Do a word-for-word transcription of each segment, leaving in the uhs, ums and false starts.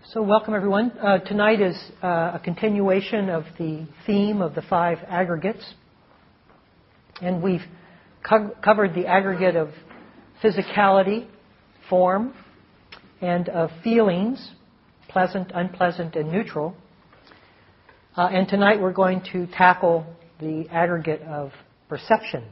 So welcome everyone. Uh, tonight is uh, a continuation of the theme of the five aggregates. And we've co- covered the aggregate of physicality, form, and of feelings, pleasant, unpleasant, and neutral. Uh, and tonight we're going to tackle the aggregate of perception.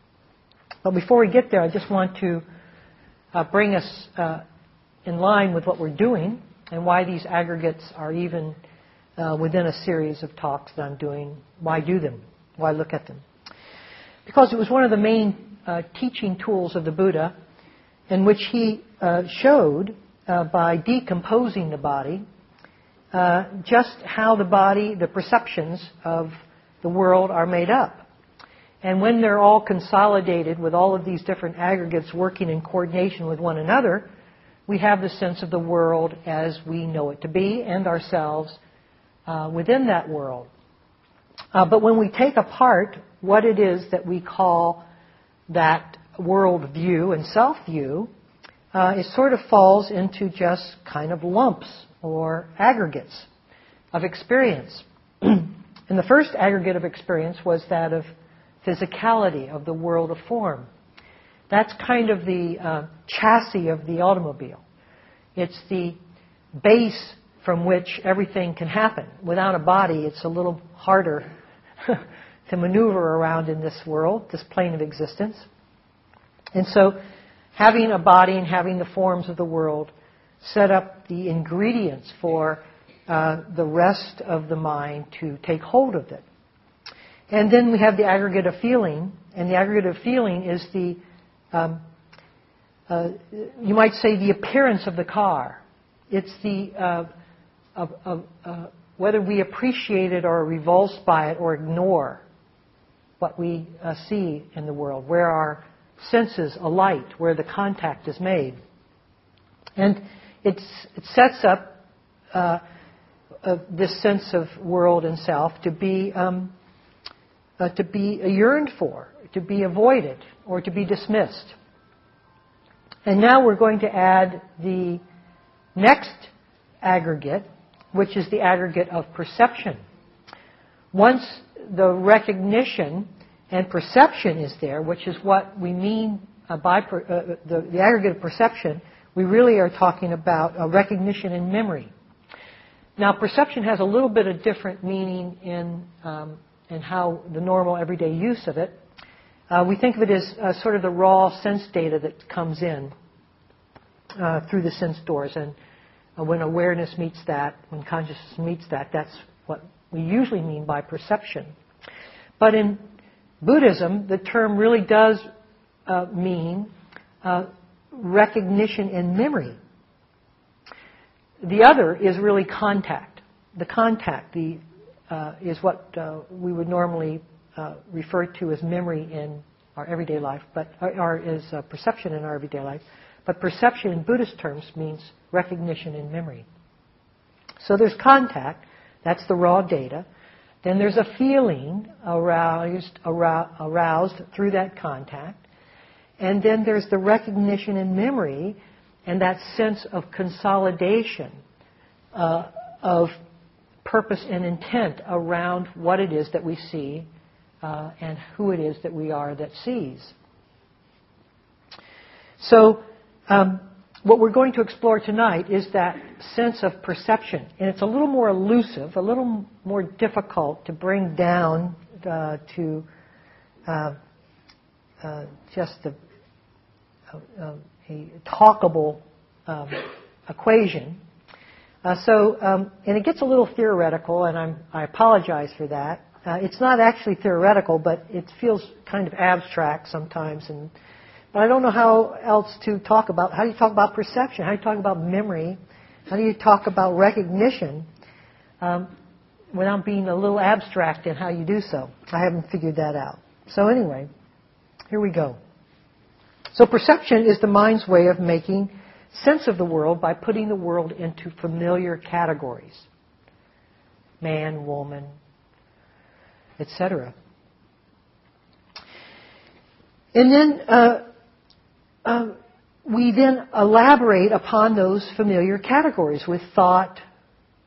But before we get there, I just want to uh, bring us uh, in line with what we're doing and why these aggregates are even uh, within a series of talks that I'm doing. Why do them? Why look at them? Because it was one of the main uh, teaching tools of the Buddha, in which he uh, showed uh, by decomposing the body uh, just how the body, the perceptions of the world are made up. And when they're all consolidated with all of these different aggregates working in coordination with one another, we have the sense of the world as we know it to be and ourselves uh, within that world. Uh, but when we take apart what it is that we call that world view and self-view, uh, it sort of falls into just kind of lumps or aggregates of experience. And the first aggregate of experience was that of physicality, of the world of form. That's kind of the uh, chassis of the automobile. It's the base from which everything can happen. Without a body, it's a little harder to maneuver around in this world, this plane of existence. And so having a body and having the forms of the world set up the ingredients for uh, the rest of the mind to take hold of it. And then we have the aggregate of feeling, and the aggregate of feeling is the Um, uh, you might say the appearance of the car. It's the uh, of, of, uh, whether we appreciate it or are revulsed by it or ignore what we uh, see in the world, where our senses alight, where the contact is made. And it's, it sets up uh, uh, this sense of world and self to be um, uh, to be yearned for, to be avoided, or to be dismissed. And now we're going to add the next aggregate, which is the aggregate of perception. Once the recognition and perception is there, which is what we mean uh, by per, uh, the, the aggregate of perception, we really are talking about uh, recognition and memory. Now, perception has a little bit of different meaning in, um, in how the normal everyday use of it. Uh, we think of it as uh, sort of the raw sense data that comes in uh, through the sense doors. And uh, when awareness meets that, when consciousness meets that, that's what we usually mean by perception. But in Buddhism, the term really does uh, mean uh, recognition and memory. The other is really contact. The contact the, uh, is what uh, we would normally Uh, referred to as memory in our everyday life, but or, or is uh, perception in our everyday life. But perception in Buddhist terms means recognition and memory. So there's contact, that's the raw data. Then there's a feeling aroused, arou- aroused through that contact. And then there's the recognition and memory and that sense of consolidation uh, of purpose and intent around what it is that we see Uh, and who it is that we are that sees. So, um, what we're going to explore tonight is that sense of perception. And it's a little more elusive, a little more difficult to bring down uh, to uh, uh, just a, a, a talkable um, equation. Uh, so, um, and it gets a little theoretical, and I'm, I apologize for that. Uh, it's not actually theoretical, but it feels kind of abstract sometimes. And but I don't know how else to talk about. How do you talk about perception? How do you talk about memory? How do you talk about recognition um, without being a little abstract in how you do so? I haven't figured that out. So anyway, here we go. So perception is the mind's way of making sense of the world by putting the world into familiar categories. Man, woman, et cetera. And then uh, uh, we then elaborate upon those familiar categories with thought,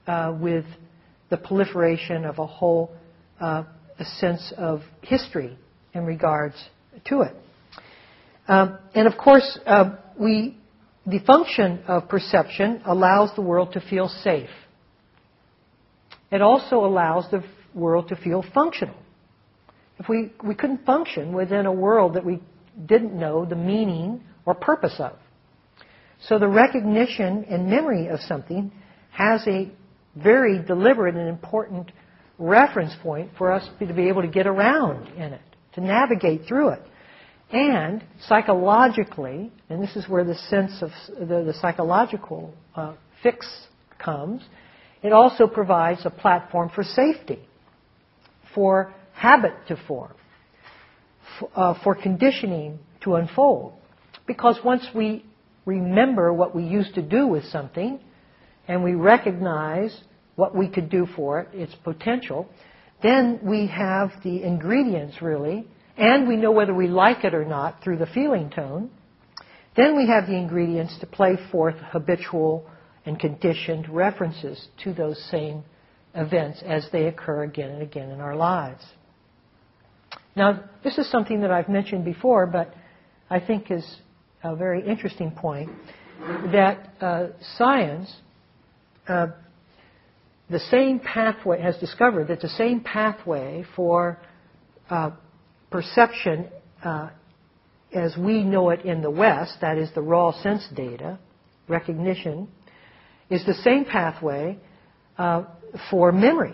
uh, with the proliferation of a whole uh, a sense of history in regards to it. Um, and of course, uh, we, the function of perception allows the world to feel safe. It also allows the world to feel functional. If we, we couldn't function within a world that we didn't know the meaning or purpose of. So the recognition and memory of something has a very deliberate and important reference point for us to be able to get around in it, to navigate through it. And psychologically, and this is where the sense of the, the psychological uh, fix comes, it also provides a platform for safety, for habit to form, f- uh, for conditioning to unfold. Because once we remember what we used to do with something, and we recognize what we could do for it, its potential, then we have the ingredients really, and we know whether we like it or not through the feeling tone. Then we have the ingredients to play forth habitual and conditioned references to those same events as they occur again and again in our lives. Now, this is something that I've mentioned before, but I think is a very interesting point, that uh, science, uh, the same pathway, has discovered that the same pathway for uh, perception uh, as we know it in the West, that is the raw sense data, recognition, is the same pathway uh, for memory.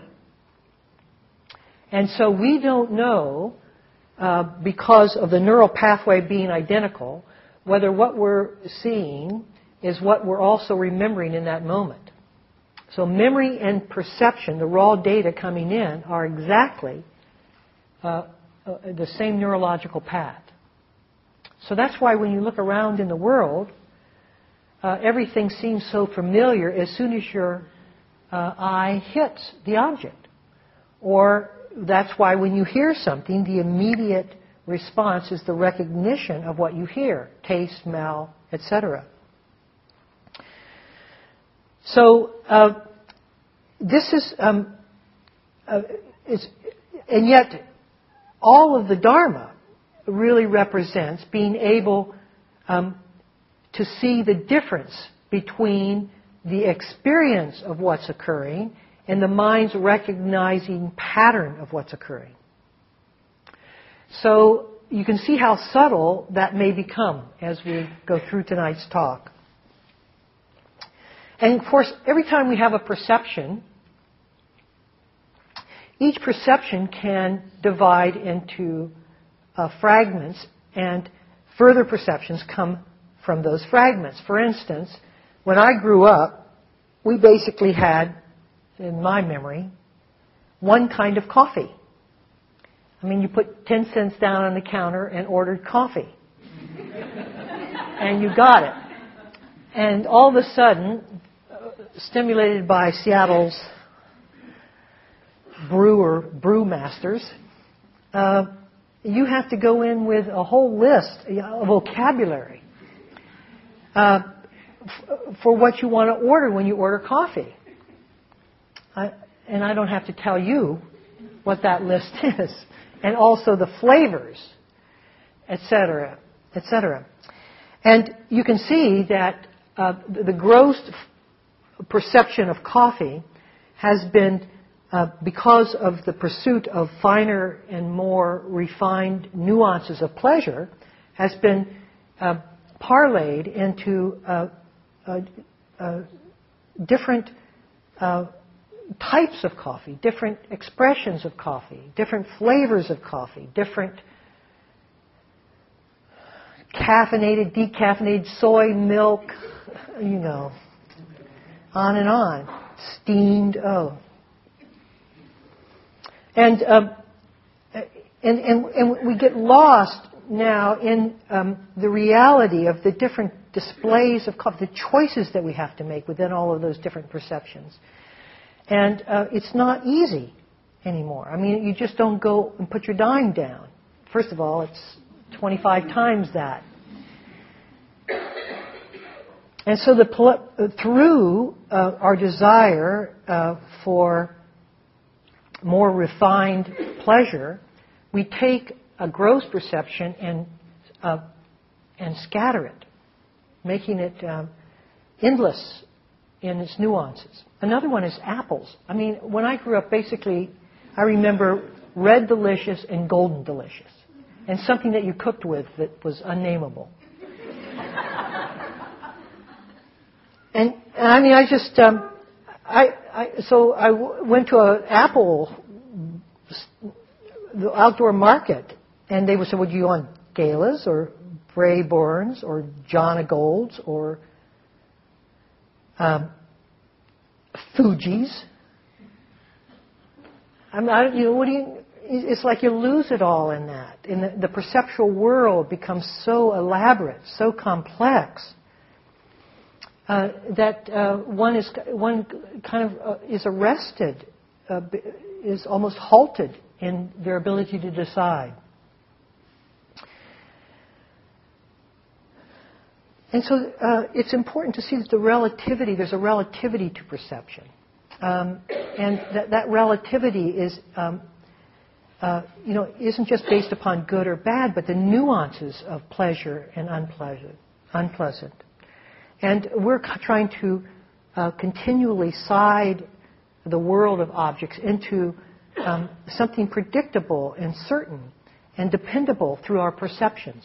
And so we don't know, uh, because of the neural pathway being identical, whether what we're seeing is what we're also remembering in that moment. So memory and perception, the raw data coming in, are exactly uh, uh, the same neurological path. So that's why when you look around in the world, uh, everything seems so familiar as soon as your uh, eye hits the object. Or that's why when you hear something, the immediate response is the recognition of what you hear, taste, smell, et cetera. So uh, this is, um, uh, is, and yet all of the Dharma really represents being able um, to see the difference between the experience of what's occurring and the mind's recognizing pattern of what's occurring. So you can see how subtle that may become as we go through tonight's talk. And of course, every time we have a perception, each perception can divide into uh, fragments, and further perceptions come from those fragments. For instance, when I grew up, we basically had, in my memory, one kind of coffee. I mean, you put ten cents down on the counter and ordered coffee. And you got it. And all of a sudden, stimulated by Seattle's brewer, brewmasters, uh, you have to go in with a whole list, a vocabulary, uh, f- for what you want to order when you order coffee. I, and I don't have to tell you what that list is. And also the flavors, et cetera, et cetera. And you can see that uh, the gross perception of coffee has been, uh, because of the pursuit of finer and more refined nuances of pleasure, has been uh, parlayed into uh, uh, uh, different uh, types of coffee, different expressions of coffee, different flavors of coffee, different caffeinated, decaffeinated, soy milk, you know, on and on. Steamed, oh. And, um, and, and, and we get lost now in um, the reality of the different displays of coffee, the choices that we have to make within all of those different perceptions. And uh, it's not easy anymore. I mean, you just don't go and put your dime down. First of all, it's twenty-five times that. And so the, through uh, our desire uh, for more refined pleasure, we take a gross perception and uh, and scatter it, making it um, endless in its nuances. Another one is apples. I mean, when I grew up, basically, I remember red delicious and golden delicious, and something that you cooked with that was unnameable. And, and I mean, I just, um, I, I, so I w- went to an apple the outdoor market, and they would say, "Would you want Galas or Braeburns or John o' Golds or um, Fuji's?" I'm not, you know, what do you? It's like you lose it all in that. In the, the perceptual world becomes so elaborate, so complex. Uh, that uh, one is one kind of uh, is arrested, uh, is almost halted in their ability to decide. And so uh, it's important to see that the relativity, there's a relativity to perception, um, and that that relativity is, um, uh, you know, isn't just based upon good or bad, but the nuances of pleasure and unpleasant. unpleasant. And we're trying to uh, continually side the world of objects into um, something predictable and certain and dependable through our perceptions.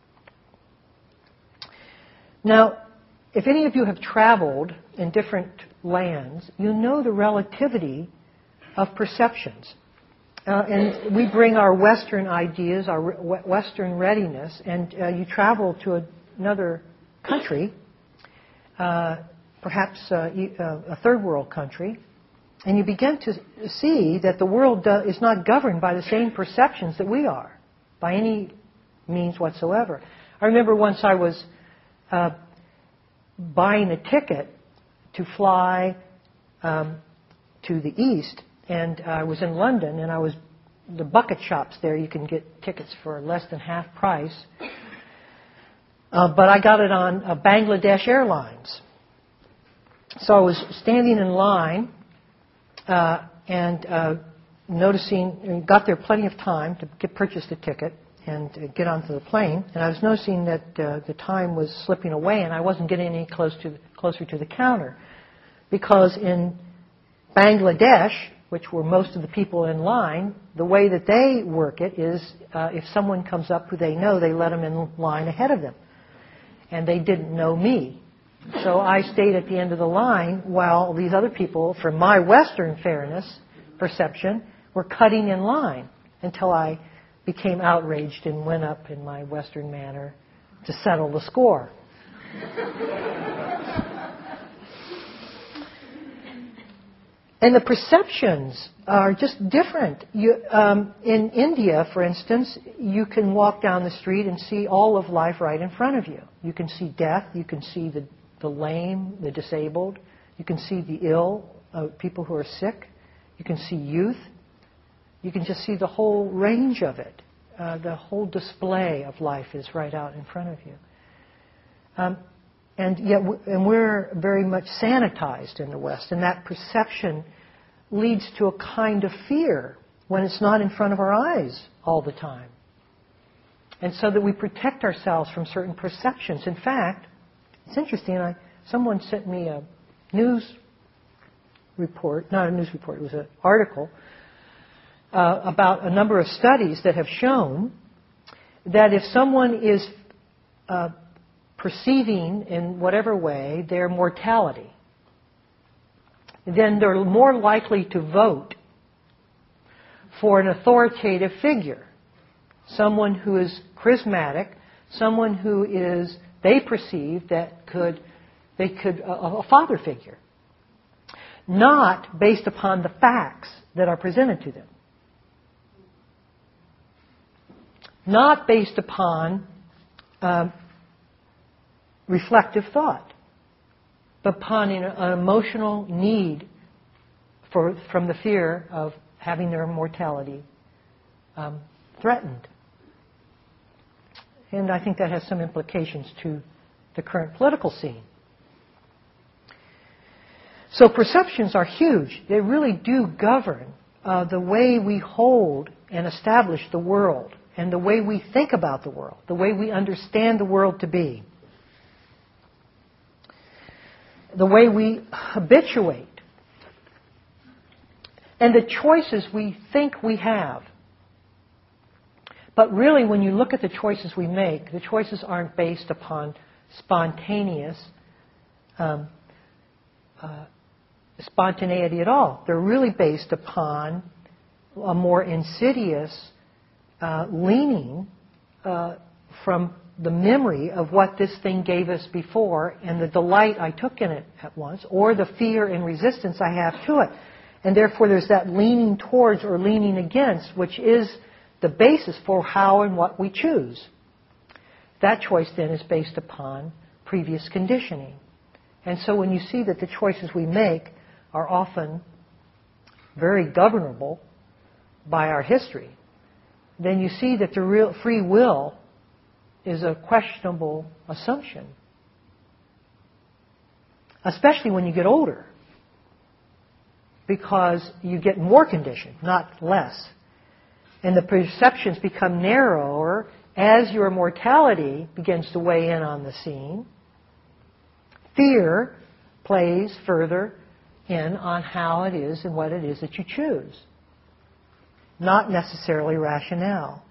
Now, if any of you have traveled in different lands, you know the relativity of perceptions. Uh, and we bring our Western ideas, our re- Western readiness, and uh, you travel to a, another country, Uh, perhaps uh, uh, a third world country, and you begin to see that the world do- is not governed by the same perceptions that we are, by any means whatsoever. I remember once I was uh, buying a ticket to fly um, to the east, and I was in London, and I was the bucket shops there. You can get tickets for less than half price. Uh, but I got it on uh, Bangladesh Airlines. So I was standing in line uh, and uh, noticing, got there plenty of time to get, purchase the ticket and uh, get onto the plane. And I was noticing that uh, the time was slipping away, and I wasn't getting any close to the, closer to the counter. Because in Bangladesh, which were most of the people in line, the way that they work it is uh, if someone comes up who they know, they let them in line ahead of them. And they didn't know me. So I stayed at the end of the line while these other people, from my Western fairness perception, were cutting in line until I became outraged and went up in my Western manner to settle the score. And the perceptions are just different. You, um, in India, for instance, you can walk down the street and see all of life right in front of you. You can see death, you can see the, the lame, the disabled, you can see the ill, uh, people who are sick, you can see youth, you can just see the whole range of it. Uh, the whole display of life is right out in front of you. Um, And yet, and we're very much sanitized in the West, and that perception leads to a kind of fear when it's not in front of our eyes all the time. And so that we protect ourselves from certain perceptions. In fact, it's interesting, I, someone sent me a news report, not a news report, it was an article, uh, about a number of studies that have shown that if someone is uh, perceiving in whatever way their mortality, then they're more likely to vote for an authoritative figure, someone who is charismatic, someone who is, they perceive that could, they could, a, a father figure, not based upon the facts that are presented to them, not based upon um, reflective thought, but upon an, an emotional need for, from the fear of having their mortality um, threatened. And I think that has some implications to the current political scene. So perceptions are huge. They really do govern uh, the way we hold and establish the world, and the way we think about the world, the way we understand the world to be, the way we habituate, and the choices we think we have. But really, when you look at the choices we make, the choices aren't based upon spontaneous um, uh, spontaneity at all. They're really based upon a more insidious uh, leaning uh, from the memory of what this thing gave us before and the delight I took in it at once, or the fear and resistance I have to it. And therefore there's that leaning towards or leaning against, which is the basis for how and what we choose. That choice then is based upon previous conditioning. And so when you see that the choices we make are often very governable by our history, then you see that the real free will is a questionable assumption. Especially when you get older, because you get more conditioned, not less. And the perceptions become narrower as your mortality begins to weigh in on the scene. Fear plays further in on how it is and what it is that you choose, not necessarily rationale.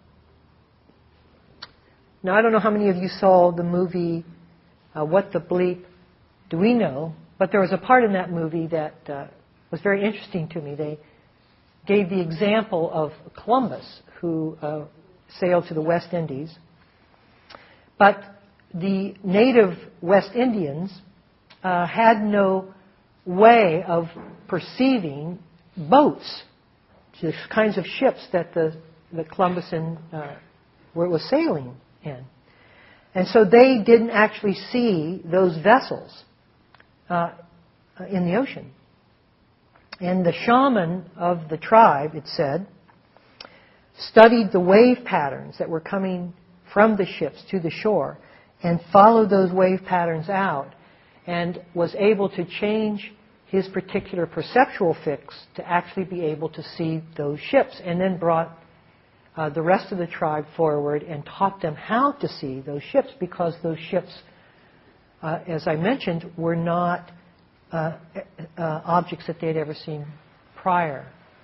Now, I don't know how many of you saw the movie uh, What the Bleep Do We Know, but there was a part in that movie that uh, was very interesting to me. They gave the example of Columbus, who uh, sailed to the West Indies. But the native West Indians uh, had no way of perceiving boats, the kinds of ships that the, the Columbus and uh, where it was sailing in. And so they didn't actually see those vessels uh, in the ocean. And the shaman of the tribe, it said, studied the wave patterns that were coming from the ships to the shore and followed those wave patterns out and was able to change his particular perceptual fix to actually be able to see those ships, and then brought uh, the rest of the tribe forward and taught them how to see those ships, because those ships, uh, as I mentioned, were not uh, uh, objects that they'd ever seen prior.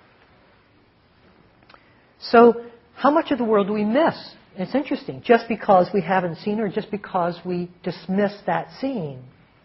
So how much of the world do we miss? It's interesting, just because we haven't seen, or just because we dismiss that scene.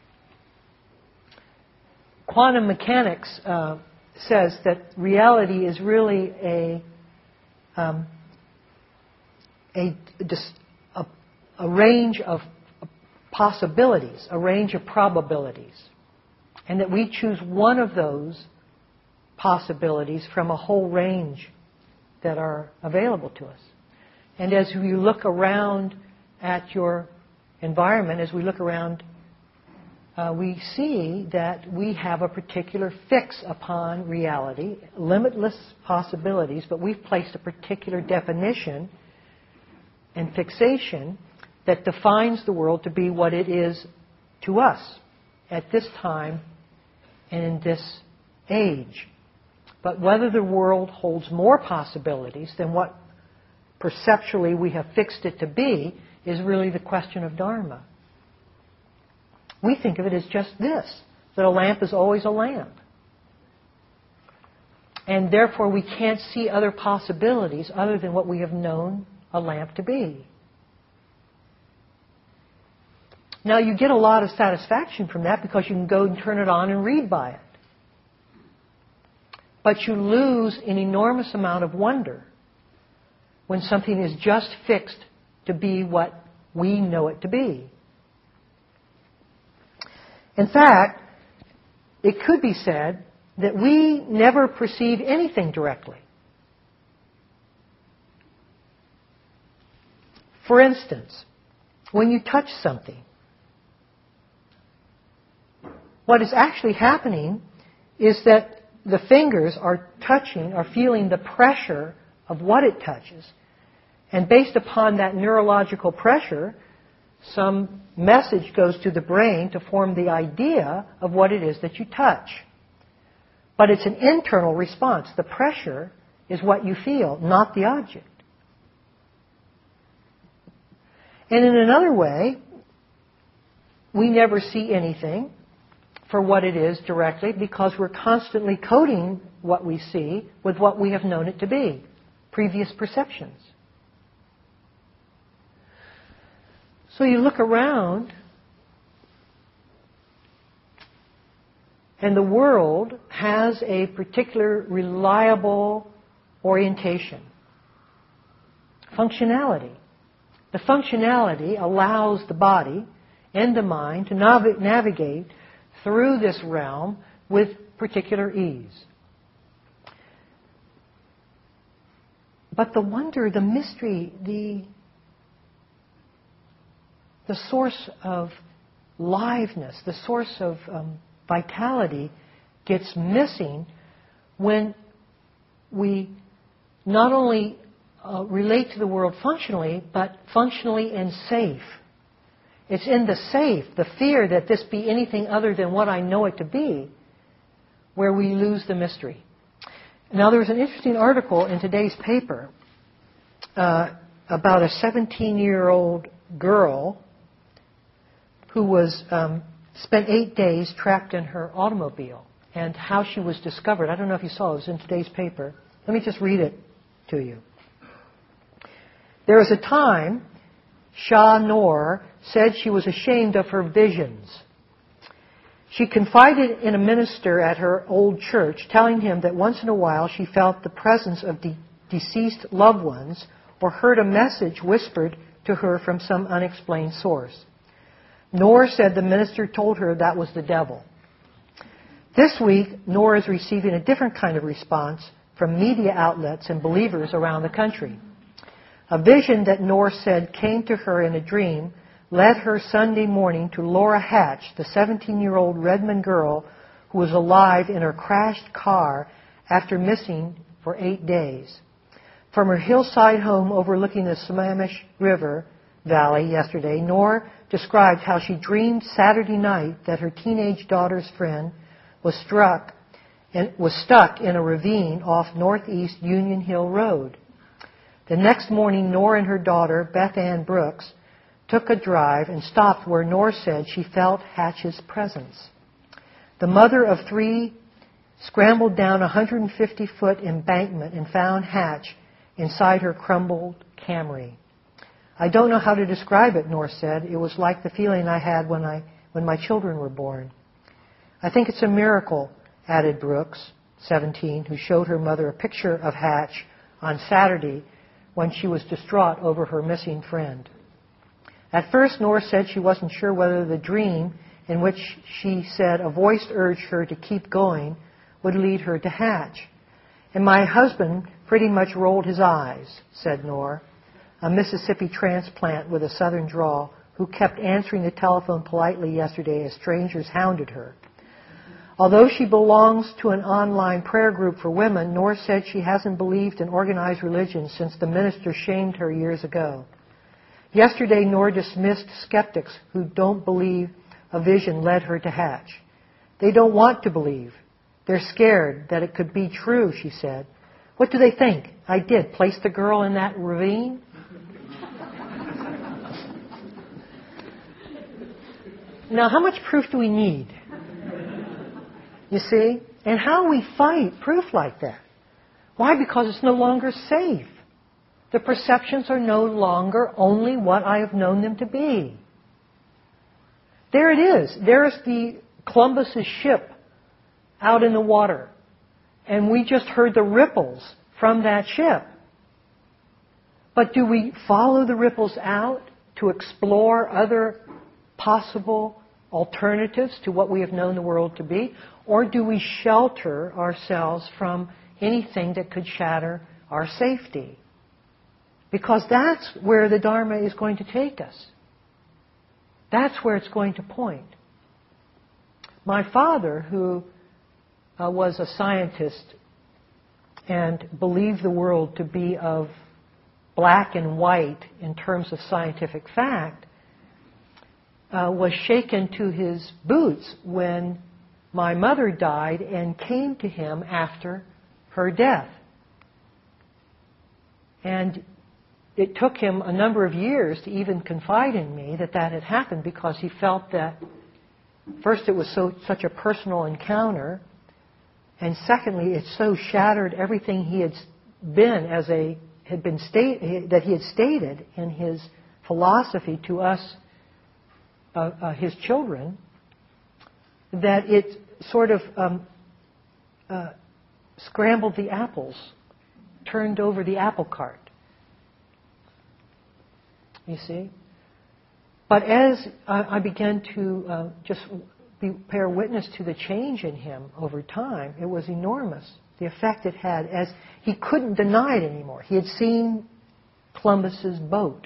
Quantum mechanics uh, says that reality is really a um, a, a a range of possibilities, a range of probabilities, and that we choose one of those possibilities from a whole range that are available to us. And as we look around at your environment, as we look around, uh, we see that we have a particular fix upon reality, limitless possibilities, but we've placed a particular definition and fixation that defines the world to be what it is to us at this time and in this age. But whether the world holds more possibilities than what perceptually we have fixed it to be is really the question of Dharma. We think of it as just this, that a lamp is always a lamp. And therefore we can't see other possibilities other than what we have known a lamp to be. Now you get a lot of satisfaction from that because you can go and turn it on and read by it. But you lose an enormous amount of wonder when something is just fixed to be what we know it to be. In fact, it could be said that we never perceive anything directly. For instance, when you touch something, what is actually happening is that the fingers are touching, are feeling the pressure of what it touches. And based upon that neurological pressure, some message goes to the brain to form the idea of what it is that you touch. But it's an internal response. The pressure is what you feel, not the object. And in another way, we never see anything for what it is directly because we're constantly coding what we see with what we have known it to be, previous perceptions. So you look around, and the world has a particular reliable orientation, functionality. The functionality allows the body and the mind to nav- navigate through this realm with particular ease. But the wonder, the mystery, the, the source of liveness, the source of um, vitality gets missing when we not only uh, relate to the world functionally, but functionally and safe. It's in the safe, the fear that this be anything other than what I know it to be, where we lose the mystery. Now, there was an interesting article in today's paper uh, about a seventeen-year-old girl who was um, spent eight days trapped in her automobile, and how she was discovered. I don't know if you saw it. It was in today's paper. Let me just read it to you. There was a time Shah Noor said she was ashamed of her visions. She confided in a minister at her old church, telling him that once in a while she felt the presence of de- deceased loved ones or heard a message whispered to her from some unexplained source. Noor said the minister told her that was the devil. This week, Noor is receiving a different kind of response from media outlets and believers around the country. A vision that Noor said came to her in a dream led her Sunday morning to Laura Hatch, the seventeen-year-old Redmond girl who was alive in her crashed car after missing for eight days. From her hillside home overlooking the Sammamish River Valley yesterday, Noor described how she dreamed Saturday night that her teenage daughter's friend was struck and was stuck in a ravine off northeast Union Hill Road. The next morning, Noor and her daughter, Beth Ann Brooks, took a drive and stopped where Noor said she felt Hatch's presence. The mother of three scrambled down a one hundred fifty foot embankment and found Hatch inside her crumbled Camry. I don't know how to describe it, Noor said. It was like the feeling I had when I when my children were born. I think it's a miracle, added Brooks, seventeen, who showed her mother a picture of Hatch on Saturday when she was distraught over her missing friend. At first, Noor said she wasn't sure whether the dream, in which she said a voice urged her to keep going, would lead her to Hatch. And my husband pretty much rolled his eyes, said Noor, a Mississippi transplant with a southern drawl who kept answering the telephone politely yesterday as strangers hounded her. Although she belongs to an online prayer group for women, Noor said she hasn't believed in organized religion since the minister shamed her years ago. Yesterday, Noor dismissed skeptics who don't believe a vision led her to Hatch. They don't want to believe. They're scared that it could be true, she said. What do they think? I did. Place the girl in that ravine? Now, how much proof do we need? You see? And how we fight proof like that. Why? Because it's no longer safe. The perceptions are no longer only what I have known them to be. There it is. There's the Columbus's ship out in the water. And we just heard the ripples from that ship. But do we follow the ripples out to explore other possible alternatives to what we have known the world to be? Or do we shelter ourselves from anything that could shatter our safety? Because that's where the Dharma is going to take us. That's where it's going to point. My father, who uh, was a scientist and believed the world to be of black and white in terms of scientific fact, uh, was shaken to his boots when my mother died and came to him after her death. And it took him a number of years to even confide in me that that had happened, because he felt that, first, it was so such a personal encounter, and secondly, it so shattered everything he had been as a had been state that he had stated in his philosophy to us, uh, uh, his children, that it sort of um, uh, scrambled the apples, turned over the apple cart. You see? But as I, I began to uh, just be, bear witness to the change in him over time, it was enormous, the effect it had, as he couldn't deny it anymore. He had seen Columbus's boat.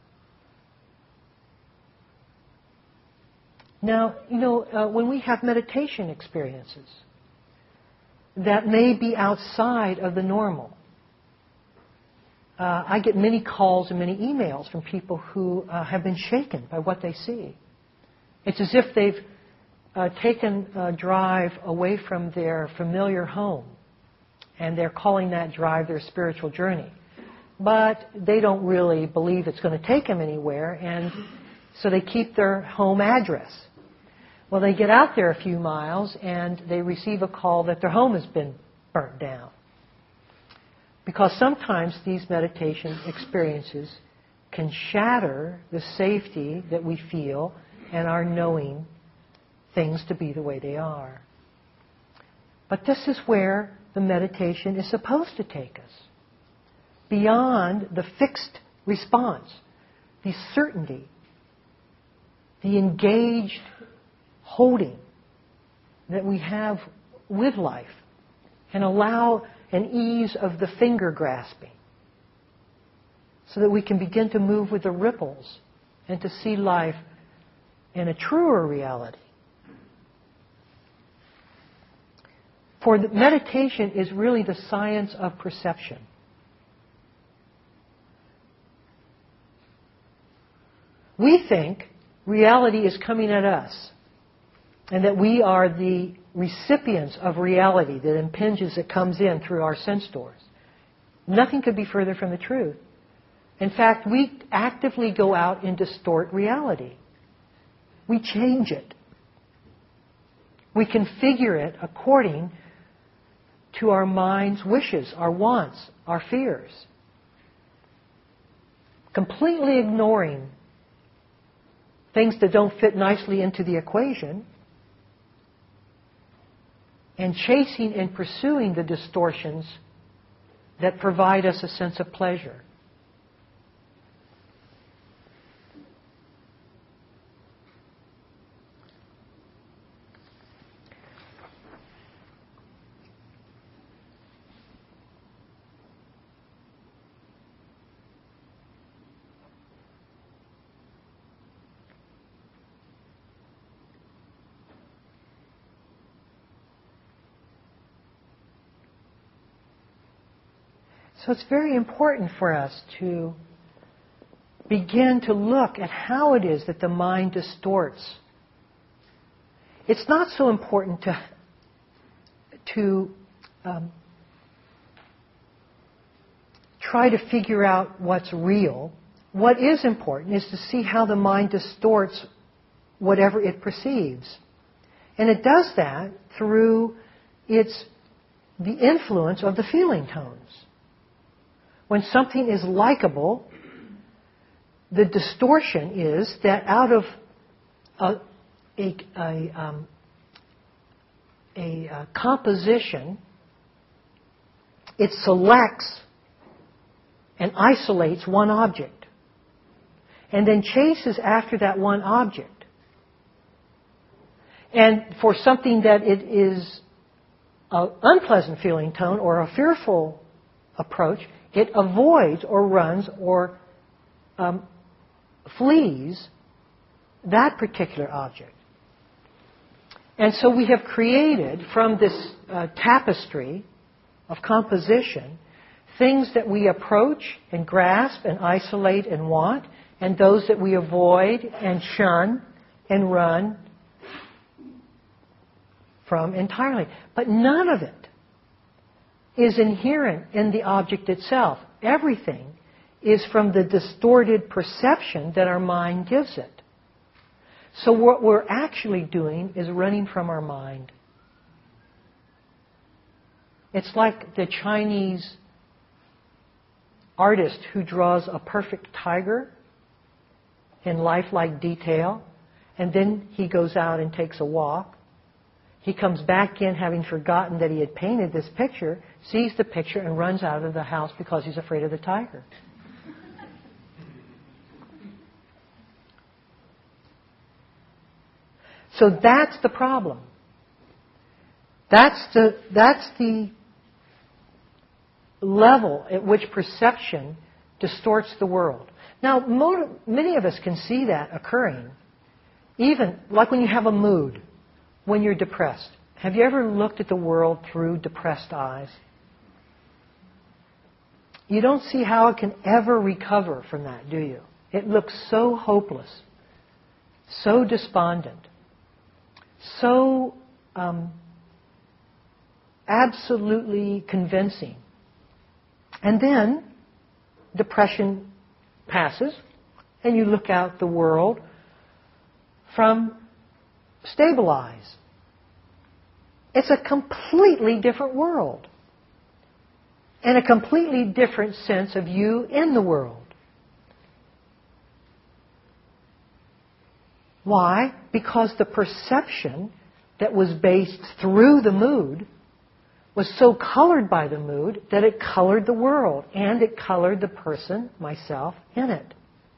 Now, you know, uh, when we have meditation experiences that may be outside of the normal, uh, I get many calls and many emails from people who uh, have been shaken by what they see. It's as if they've uh, taken a drive away from their familiar home, and they're calling that drive their spiritual journey. But they don't really believe it's going to take them anywhere, and so they keep their home address. Well, they get out there a few miles and they receive a call that their home has been burnt down. Because sometimes these meditation experiences can shatter the safety that we feel and our knowing things to be the way they are. But this is where the meditation is supposed to take us. Beyond the fixed response, the certainty, the engaged holding that we have with life, and allow an ease of the finger grasping so that we can begin to move with the ripples and to see life in a truer reality. For the meditation is really the science of perception. We think reality is coming at us, and that we are the recipients of reality that impinges, that comes in through our sense doors. Nothing could be further from the truth. In fact, we actively go out and distort reality. We change it. We configure it according to our mind's wishes, our wants, our fears. Completely ignoring things that don't fit nicely into the equation, and chasing and pursuing the distortions that provide us a sense of pleasure. So it's very important for us to begin to look at how it is that the mind distorts. It's not so important to, to um, try to figure out what's real. What is important is to see how the mind distorts whatever it perceives. And it does that through its, the influence of the feeling tones. When something is likable, the distortion is that out of a, a, a, um, a, a composition, it selects and isolates one object, and then chases after that one object. And for something that it is an unpleasant feeling tone or a fearful approach, it avoids or runs or um, flees that particular object. And so we have created from this uh, tapestry of composition things that we approach and grasp and isolate and want, and those that we avoid and shun and run from entirely. But none of it is inherent in the object itself. Everything is from the distorted perception that our mind gives it. So what we're actually doing is running from our mind. It's like the Chinese artist who draws a perfect tiger in lifelike detail, and then he goes out and takes a walk. He comes back in having forgotten that he had painted this picture, sees the picture, and runs out of the house because he's afraid of the tiger. So that's the problem. That's the, that's the level at which perception distorts the world. Now, mo- many of us can see that occurring, even like when you have a mood, when you're depressed. Have you ever looked at the world through depressed eyes? You don't see how it can ever recover from that, do you? It looks so hopeless, so despondent, so um, absolutely convincing. And then depression passes, and you look out the world from stabilize. It's a completely different world, and a completely different sense of you in the world. Why? Because the perception that was based through the mood was so colored by the mood that it colored the world, and it colored the person, myself, in it.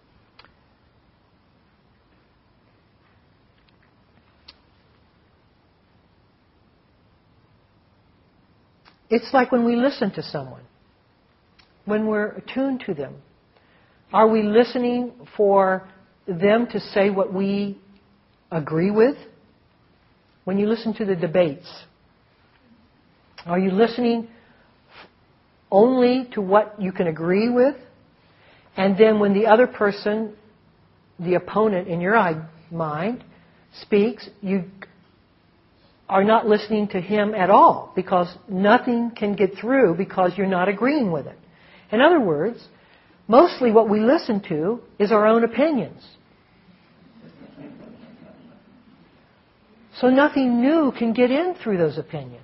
It's like when we listen to someone, when we're attuned to them. Are we listening for them to say what we agree with? When you listen to the debates, are you listening only to what you can agree with? And then when the other person, the opponent in your mind, speaks, you are not listening to him at all, because nothing can get through because you're not agreeing with it. In other words, mostly what we listen to is our own opinions. So nothing new can get in through those opinions.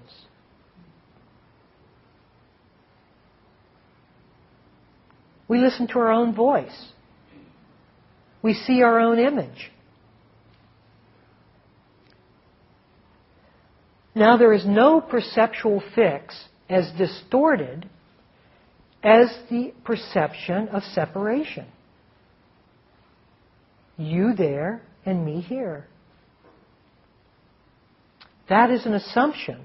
We listen to our own voice. We see our own image. Now, there is no perceptual fix as distorted as the perception of separation. You there and me here. That is an assumption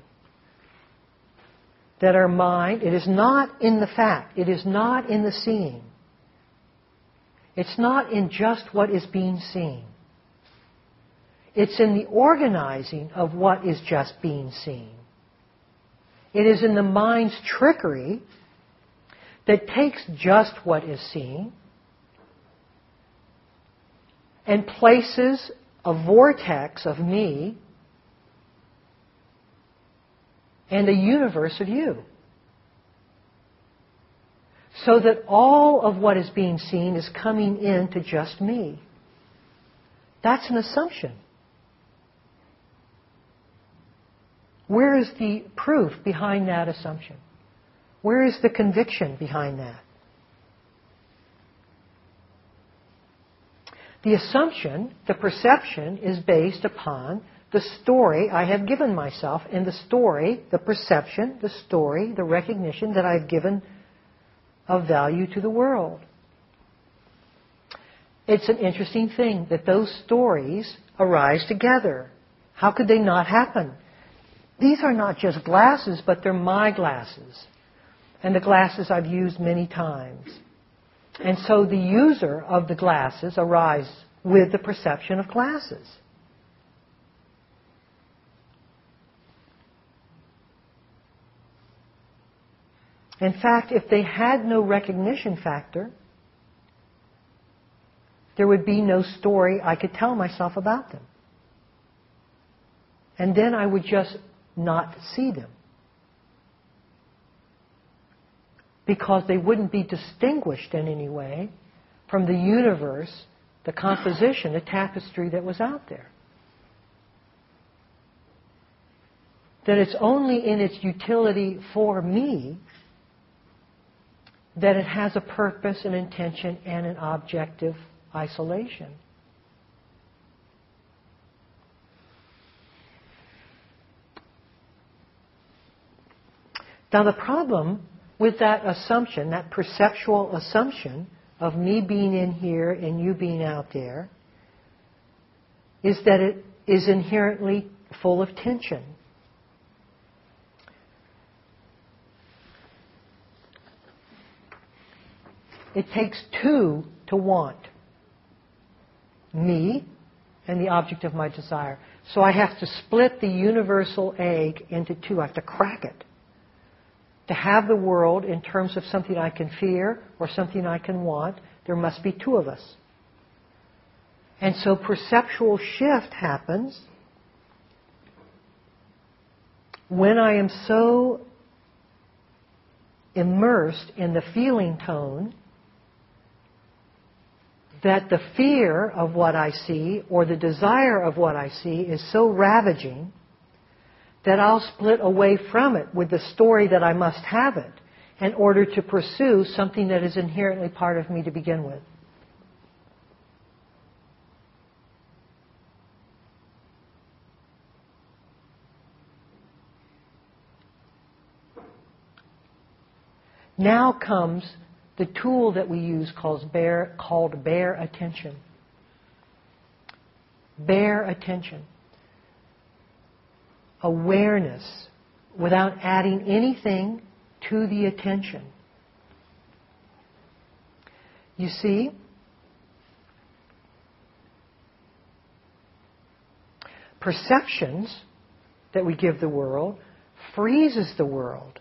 that our mind, it is not in the fact, it is not in the seeing. It's not in just what is being seen. It's in the organizing of what is just being seen. It is in the mind's trickery that takes just what is seen and places a vortex of me and a universe of you. So that all of what is being seen is coming into just me. That's an assumption. Where is the proof behind that assumption? Where is the conviction behind that? The assumption, the perception, is based upon the story I have given myself, and the story, the perception, the story, the recognition that I've given of value to the world. It's an interesting thing that those stories arise together. How could they not happen? These are not just glasses, but they're my glasses. And the glasses I've used many times. And so the user of the glasses arises with the perception of glasses. In fact, if they had no recognition factor, there would be no story I could tell myself about them. And then I would just not see them. Because they wouldn't be distinguished in any way from the universe, the composition, the tapestry that was out there. That it's only in its utility for me that it has a purpose, an intention, and an objective isolation. Now the problem with that assumption, that perceptual assumption of me being in here and you being out there, is that it is inherently full of tension. It takes two to want. Me and the object of my desire. So I have to split the universal egg into two. I have to crack it. To have the world in terms of something I can fear or something I can want, there must be two of us. And so perceptual shift happens when I am so immersed in the feeling tone that the fear of what I see or the desire of what I see is so ravaging that I'll split away from it with the story that I must have it in order to pursue something that is inherently part of me to begin with. Now comes the tool that we use called bare, called bare attention. Bare attention. Awareness without adding anything to the attention. You see, perceptions that we give the world freezes the world,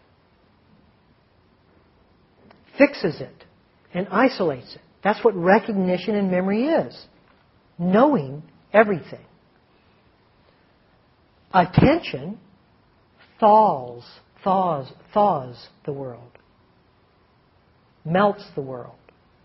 fixes it, and isolates it. That's what recognition and memory is. Knowing everything. Attention thaws, thaws, thaws the world. Melts the world.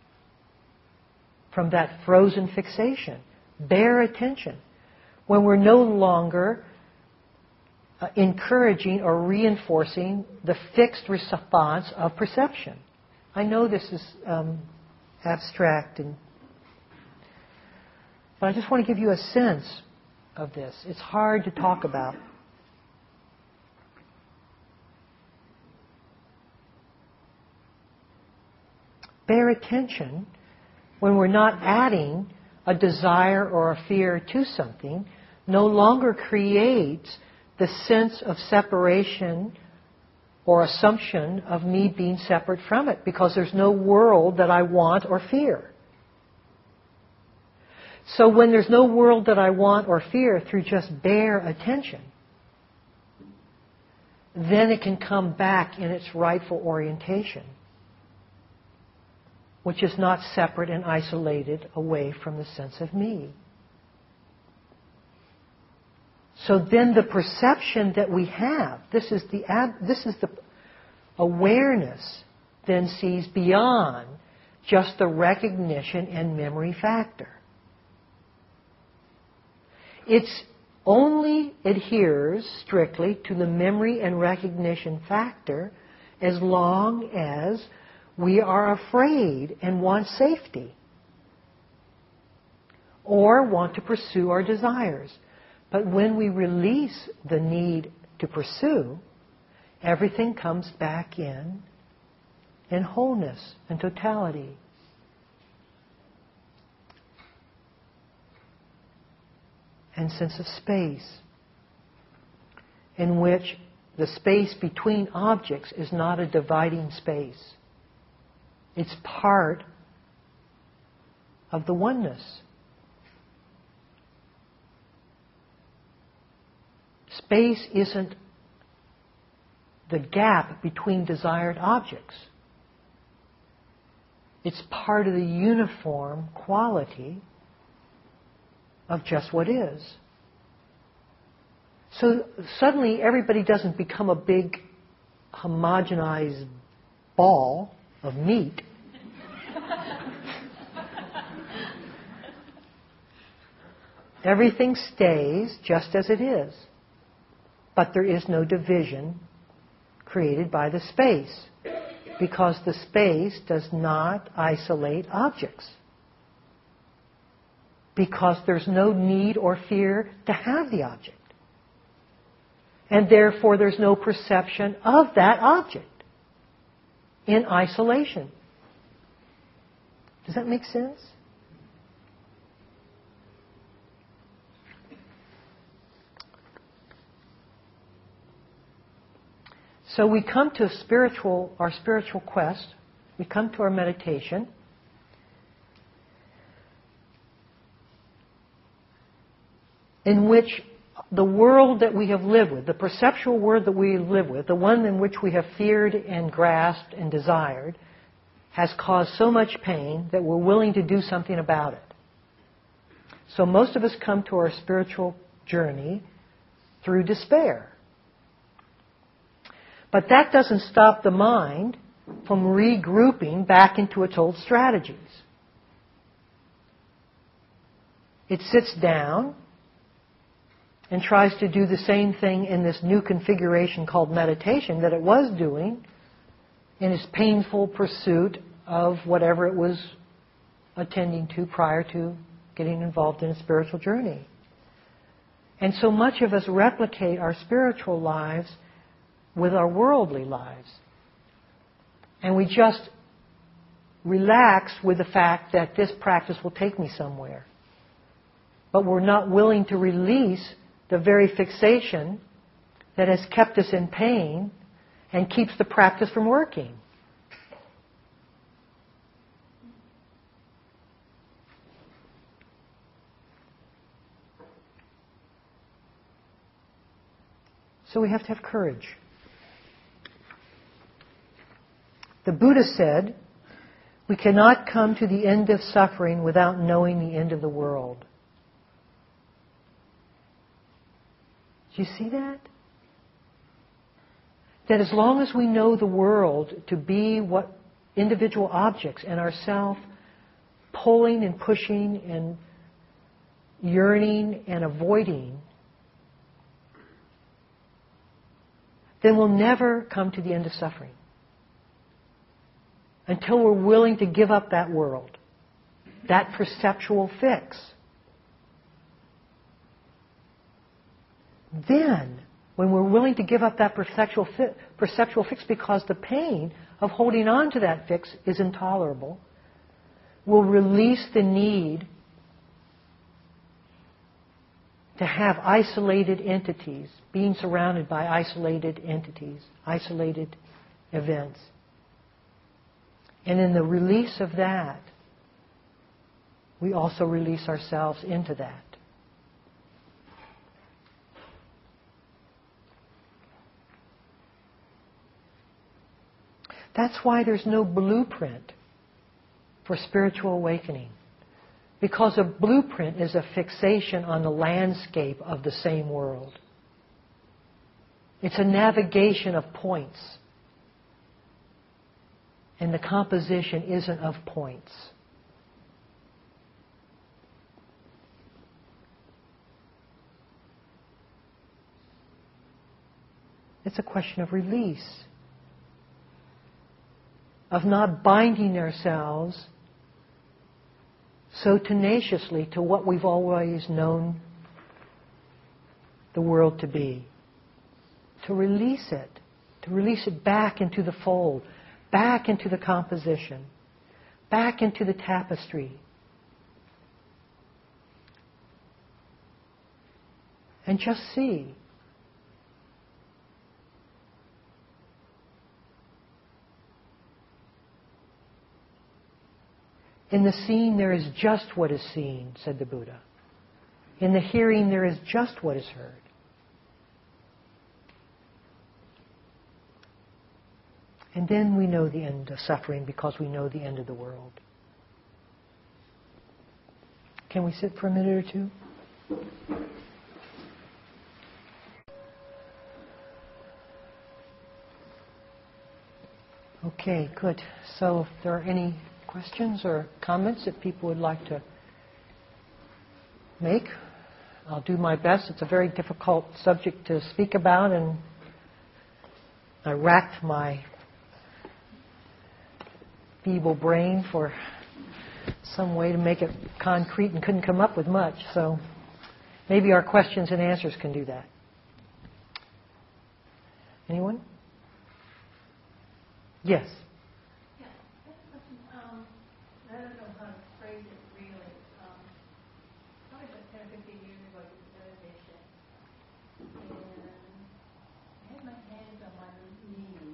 From that frozen fixation. Bare attention. When we're no longer uh, encouraging or reinforcing the fixed response of perception. I know this is um, abstract, and, but I just want to give you a sense of this. It's hard to talk about. Bare attention, when we're not adding a desire or a fear to something, no longer creates the sense of separation or assumption of me being separate from it, because there's no world that I want or fear. So when there's no world that I want or fear through just bare attention, then it can come back in its rightful orientation, which is not separate and isolated away from the sense of me. So then the perception that we have, this is the ab- this is the awareness, then sees beyond just the recognition and memory factor. It's only adheres strictly to the memory and recognition factor as long as we are afraid and want safety or want to pursue our desires. But when we release the need to pursue, everything comes back in in wholeness and totality. And sense of space, in which the space between objects is not a dividing space. It's part of the oneness. Space isn't the gap between desired objects. It's part of the uniform quality of just what is. So suddenly everybody doesn't become a big homogenized ball of meat. Everything stays just as it is, but there is no division created by the space, because the space does not isolate objects, because there's no need or fear to have the object, and therefore there's no perception of that object in isolation. Does that make sense? So we come to spiritual, our spiritual quest, we come to our meditation, in which the world that we have lived with, the perceptual world that we live with, the one in which we have feared and grasped and desired, has caused so much pain that we're willing to do something about it. So most of us come to our spiritual journey through despair. But that doesn't stop the mind from regrouping back into its old strategies. It sits down and tries to do the same thing in this new configuration called meditation that it was doing in its painful pursuit of whatever it was attending to prior to getting involved in a spiritual journey. And so much of us replicate our spiritual lives with our worldly lives. And we just relax with the fact that this practice will take me somewhere. But we're not willing to release the very fixation that has kept us in pain and keeps the practice from working. So we have to have courage. The Buddha said, we cannot come to the end of suffering without knowing the end of the world. Do you see that? That as long as we know the world to be what individual objects and ourself pulling and pushing and yearning and avoiding, then we'll never come to the end of suffering. Until we're willing to give up that world, that perceptual fix. Then, when we're willing to give up that perceptual, fi- perceptual fix because the pain of holding on to that fix is intolerable, we'll release the need to have isolated entities, being surrounded by isolated entities, isolated events. And in the release of that, we also release ourselves into that. That's why there's no blueprint for spiritual awakening. Because a blueprint is a fixation on the landscape of the same world. It's a navigation of points. And the composition isn't of points. It's a question of release. Of not binding ourselves so tenaciously to what we've always known the world to be. To release it. To release it back into the fold. Back into the composition, back into the tapestry. And just see. In the seeing there is just what is seen, said the Buddha. In the hearing there is just what is heard. And then we know the end of suffering because we know the end of the world. Can we sit for a minute or two? Okay, good. So if there are any questions or comments that people would like to make, I'll do my best. It's a very difficult subject to speak about, and I racked my feeble brain for some way to make it concrete and couldn't come up with much. So maybe our questions and answers can do that. Anyone? Yes. Yeah, I have a question. Um, I don't know how to phrase it really. Um, probably about ten or fifteen years ago, I did meditation, and I had my hands on my knees,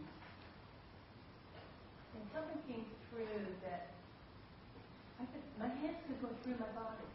and something came through that I could, my hands could go through my body.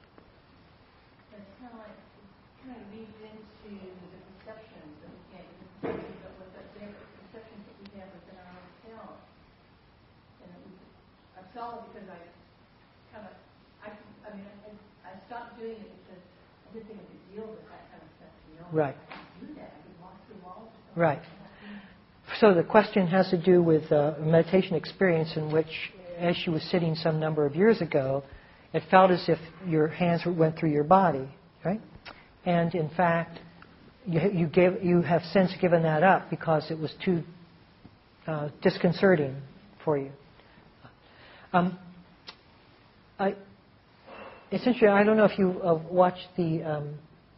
And it's kind of like, it kind of leads into the perceptions that we can't, the perceptions that with the perceptions that we have within our own self. And it was, I saw it because I kind of, I, I mean, I, I stopped doing it because I didn't think of a big deal with that kind of stuff. You know, Right. I could do that. I could walk through walls. Or something. Right. So the question has to do with a meditation experience in which, as she was sitting some number of years ago, it felt as if your hands went through your body, right? And in fact, you, you, gave, you have since given that up because it was too uh, disconcerting for you. Um, I, it's interesting. I don't know if you uh, watched the um,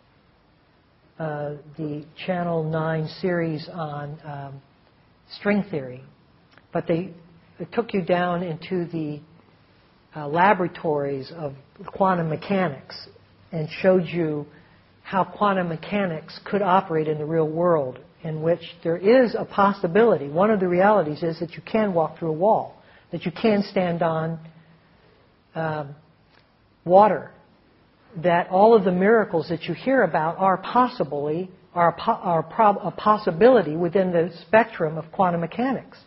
uh, the Channel nine series on um, string theory, but they it took you down into the uh, laboratories of quantum mechanics and showed you how quantum mechanics could operate in the real world, in which there is a possibility. One of the realities is that you can walk through a wall, that you can stand on um, water, that all of the miracles that you hear about are possibly are, a, po- are prob- a possibility within the spectrum of quantum mechanics.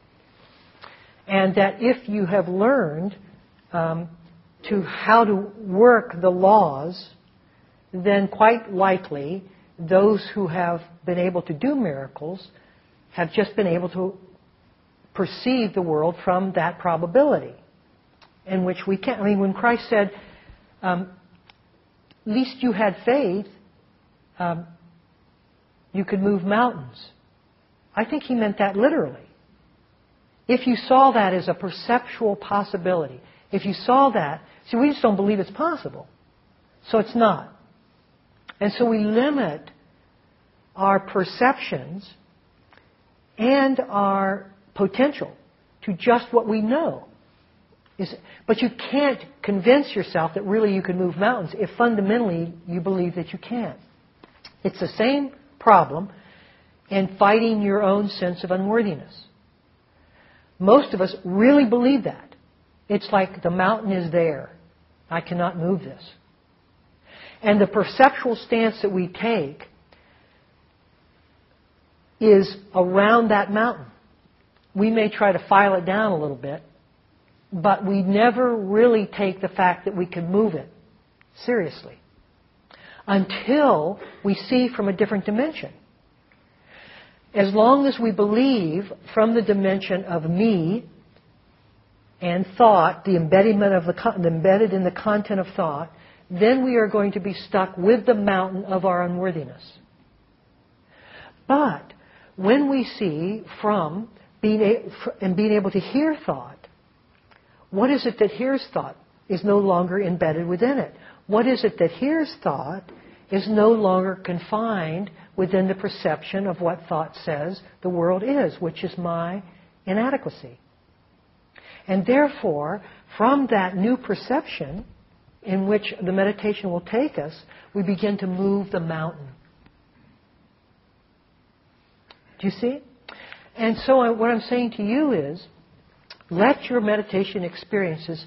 And that if you have learned um, to how to work the laws, then quite likely those who have been able to do miracles have just been able to perceive the world from that probability, in which we can't. I mean, when Christ said, um, least you had faith, um, you could move mountains. I think he meant that literally. If you saw that as a perceptual possibility, if you saw that, see, we just don't believe it's possible. So it's not. And so we limit our perceptions and our potential to just what we know. But you can't convince yourself that really you can move mountains if fundamentally you believe that you can. It's the same problem in fighting your own sense of unworthiness. Most of us really believe that. It's like the mountain is there. I cannot move this. And the perceptual stance that we take is around that mountain. We may try to file it down a little bit, but we never really take the fact that we can move it seriously until we see from a different dimension. As long as we believe from the dimension of me and thought, the embedment of the embedded in the content of thought, then we are going to be stuck with the mountain of our unworthiness. But when we see from being a, and being able to hear thought, what is it that hears thought is no longer embedded within it? What is it that hears thought is no longer confined within the perception of what thought says the world is, which is my inadequacy. And therefore, from that new perception in which the meditation will take us, we begin to move the mountain. Do you see? And so I, what I'm saying to you is, let your meditation experiences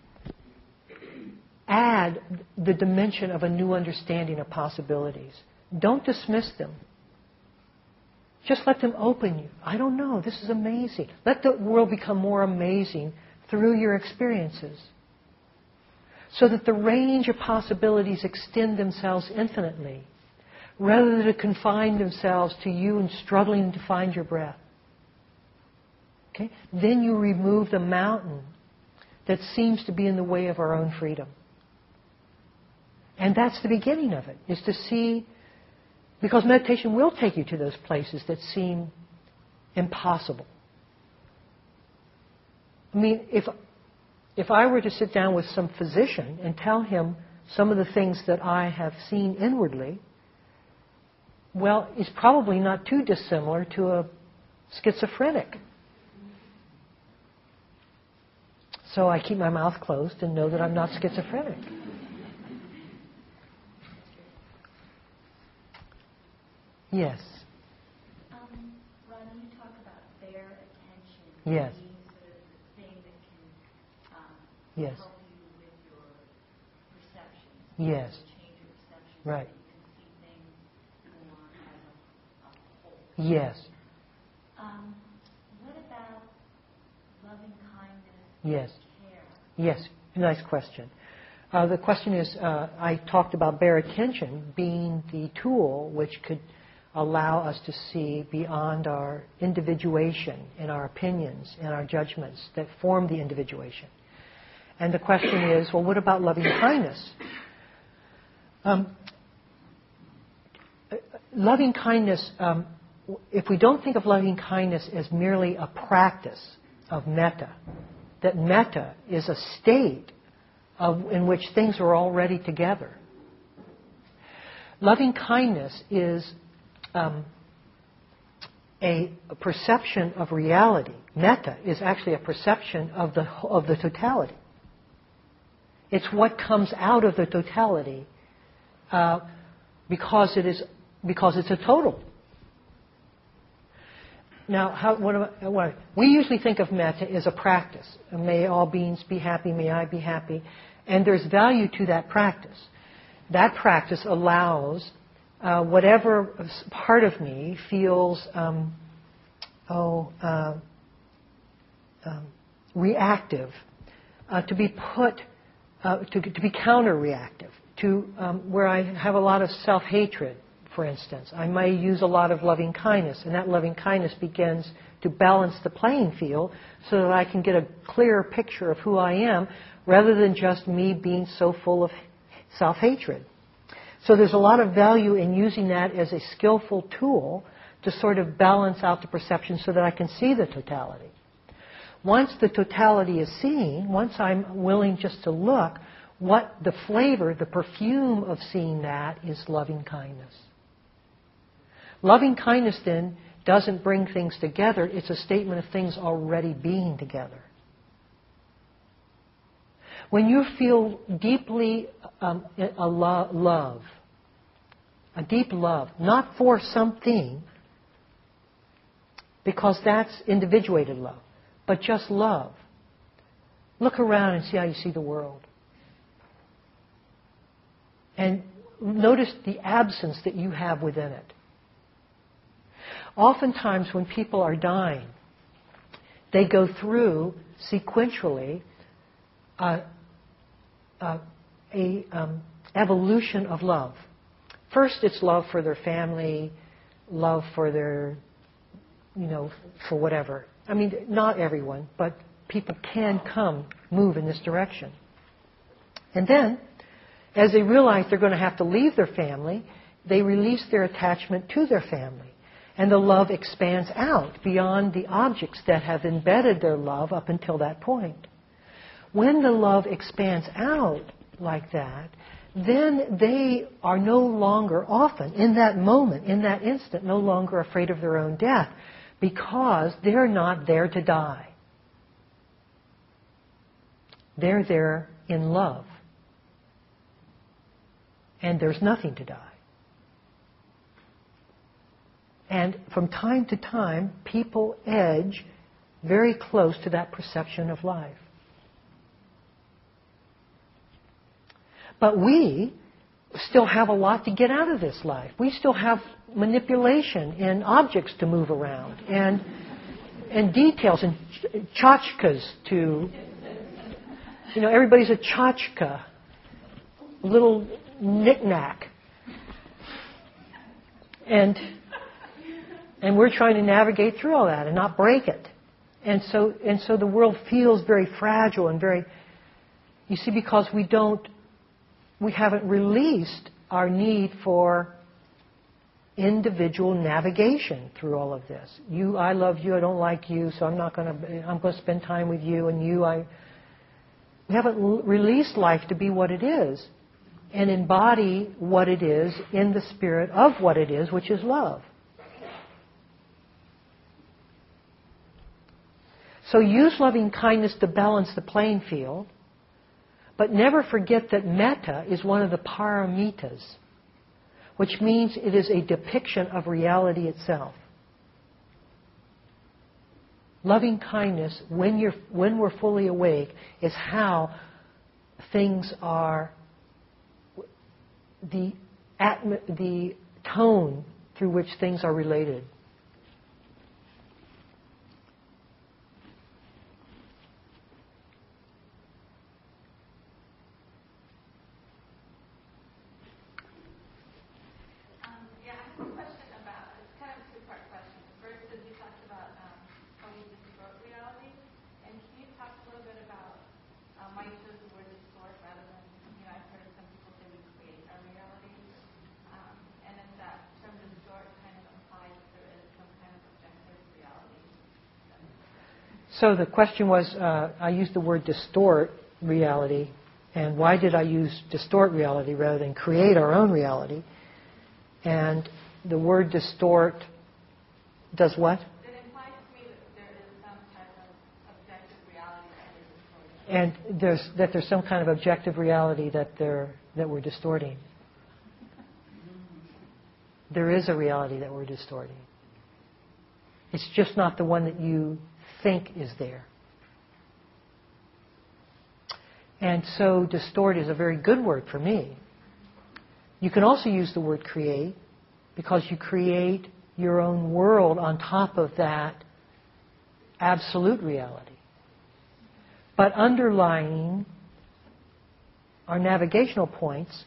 add the dimension of a new understanding of possibilities. Don't dismiss them. Just let them open you. I don't know, this is amazing. Let the world become more amazing through your experiences, so that the range of possibilities extend themselves infinitely, rather than to confine themselves to you and struggling to find your breath. Okay? Then you remove the mountain that seems to be in the way of our own freedom. And that's the beginning of it, is to see, because meditation will take you to those places that seem impossible. I mean, if if I were to sit down with some physician and tell him some of the things that I have seen inwardly, well, it's probably not too dissimilar to a schizophrenic. So I keep my mouth closed and know that I'm not schizophrenic. Yes. Um, Ron, you talk about bare attention. Yes. Being sort of the thing that can um, Yes. help you with your perceptions. Yes. Change your perceptions. Right. So that you can see things more as a, a whole. Yes. Um, what about loving kindness Yes. and care? Yes. Nice question. Uh, the question is, uh, I talked about bare attention being the tool which could allow us to see beyond our individuation and our opinions and our judgments that form the individuation. And the question is, well, what about loving kindness? Um, loving kindness, um, if we don't think of loving kindness as merely a practice of metta, that metta is a state of, in which things are already together. Loving kindness is um, a, a perception of reality. Metta is actually a perception of the of the totality. It's what comes out of the totality uh, because it is because it's a total. Now, how, what, am I, what, we usually think of metta as a practice. May all beings be happy, may I be happy. And there's value to that practice. That practice allows uh, whatever part of me feels, um, oh, uh, um, reactive, uh, to be put, uh, to, to be counter-reactive, to um, where I have a lot of self-hatred. For instance, I may use a lot of loving kindness, and that loving kindness begins to balance the playing field so that I can get a clearer picture of who I am rather than just me being so full of self-hatred. So there's a lot of value in using that as a skillful tool to sort of balance out the perception so that I can see the totality. Once the totality is seen, once I'm willing just to look, what the flavor, the perfume of seeing that is loving kindness. Loving kindness, then, doesn't bring things together. It's a statement of things already being together. When you feel deeply um, a lo- love, a deep love, not for something, because that's individuated love, but just love, look around and see how you see the world. And notice the absence that you have within it. Oftentimes when people are dying, they go through sequentially uh, uh, a um, evolution of love. First, it's love for their family, love for their, you know, for whatever. I mean, not everyone, but people can come, move in this direction. And then, as they realize they're going to have to leave their family, they release their attachment to their family. And the love expands out beyond the objects that have embedded their love up until that point. When the love expands out like that, then they are no longer, often, in that moment, in that instant, no longer afraid of their own death, because they're not there to die. They're there in love. And there's nothing to die. And from time to time, people edge very close to that perception of life. But we still have a lot to get out of this life. We still have manipulation and objects to move around, and and details and ch- tchotchkes to, you know, everybody's a tchotchke, little knick-knack. And And we're trying to navigate through all that and not break it. And so, and so the world feels very fragile and very, you see, because we don't, we haven't released our need for individual navigation through all of this. You, I love you, I don't like you, so I'm not going to, I'm going to spend time with you, and you, I, we haven't l- released life to be what it is and embody what it is in the spirit of what it is, which is love. So use loving kindness to balance the playing field, but never forget that metta is one of the paramitas, which means it is a depiction of reality itself. Loving kindness, when you're when we're fully awake, is how things are, the atmo- the tone through which things are related. So the question was, uh, I used the word distort reality, and why did I use distort reality rather than create our own reality? And the word distort does what? It implies to me that there is some type of objective reality that is distorted. And there's, that there's some kind of objective reality that, they're, that we're distorting. There is a reality that we're distorting. It's just not the one that you think is there. And so distort is a very good word for me. You can also use the word create, because you create your own world on top of that absolute reality. But underlying our navigational points,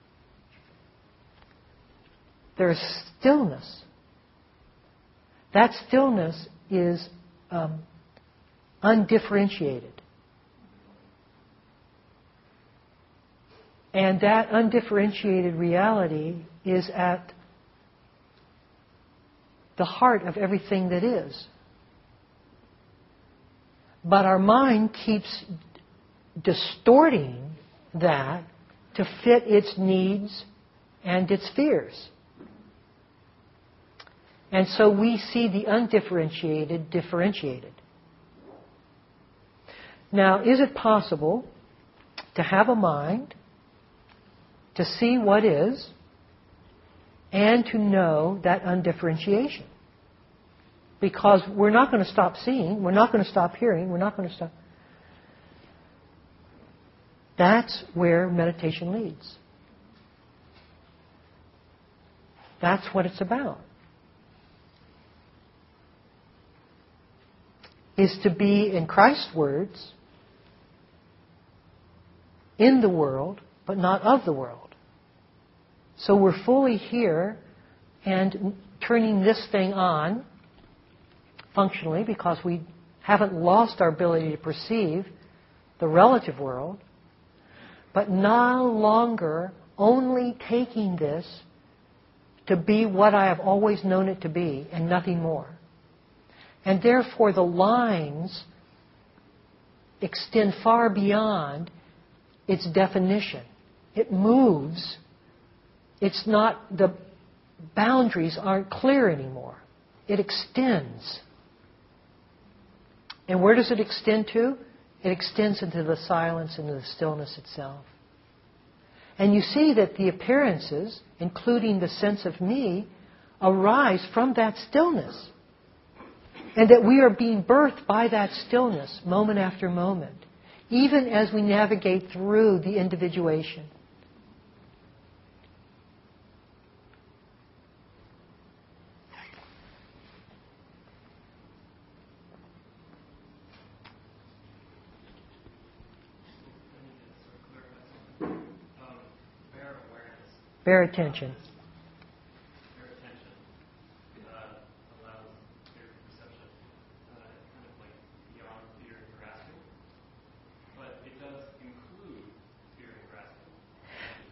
there's stillness. That stillness is um, undifferentiated. And that undifferentiated reality is at the heart of everything that is. But our mind keeps distorting that to fit its needs and its fears. And so we see the undifferentiated differentiated. Now, is it possible to have a mind, to see what is, and to know that undifferentiation? Because we're not going to stop seeing, we're not going to stop hearing, we're not going to stop. That's where meditation leads. That's what it's about. Is to be, in Christ's words, in the world, but not of the world. So we're fully here and turning this thing on functionally, because we haven't lost our ability to perceive the relative world, but no longer only taking this to be what I have always known it to be and nothing more. And therefore the lines extend far beyond its definition. It moves. It's not, the boundaries aren't clear anymore. It extends. And where does it extend to? It extends into the silence, into the stillness itself. And you see that the appearances, including the sense of me, arise from that stillness. And that we are being birthed by that stillness, moment after moment, even as we navigate through the individuation. Bear attention. Bear attention uh, allows clear perception. Uh, kind of like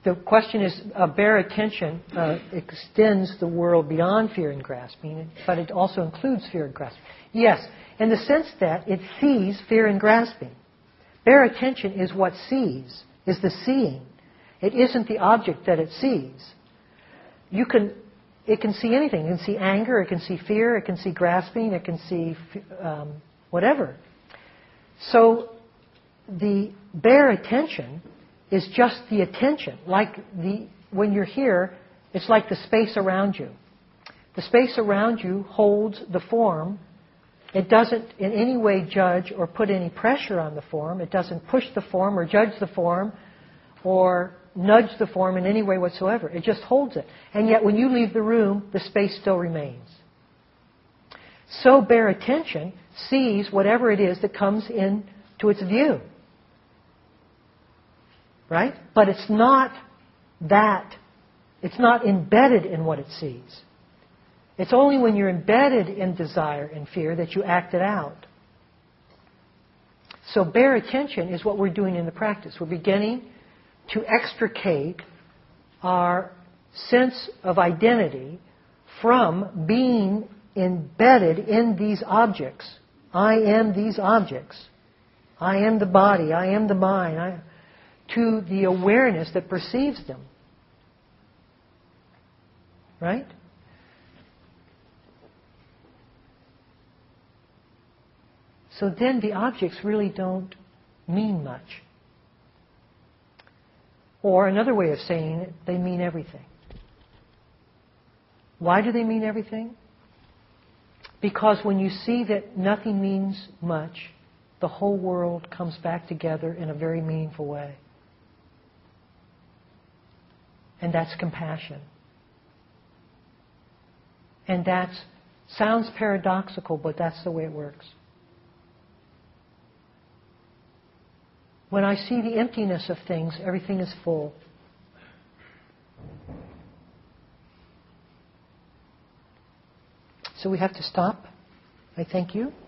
the question is, uh, bare attention uh, extends the world beyond fear and grasping, but it also includes fear and grasping. Yes, in the sense that it sees fear and grasping. Bare attention is what sees, is the seeing. It isn't the object that it sees. You can, it can see anything. It can see anger, it can see fear, it can see grasping, it can see um, whatever. So the bare attention is just the attention. Like the, when you're here, it's like the space around you. The space around you holds the form. It doesn't in any way judge or put any pressure on the form. It doesn't push the form or judge the form or nudge the form in any way whatsoever. It just holds it. And yet when you leave the room, the space still remains. So bare attention sees whatever it is that comes in to its view. Right? But it's not that. It's not embedded in what it sees. It's only when you're embedded in desire and fear that you act it out. So bare attention is what we're doing in the practice. We're beginning to extricate our sense of identity from being embedded in these objects. I am these objects. I am the body. I am the mind. I, to the awareness that perceives them. Right? So then the objects really don't mean much. Or another way of saying it, they mean everything. Why do they mean everything? Because when you see that nothing means much, the whole world comes back together in a very meaningful way. And that's compassion. And that sounds paradoxical, but that's the way it works. When I see the emptiness of things, everything is full. So we have to stop. I thank you.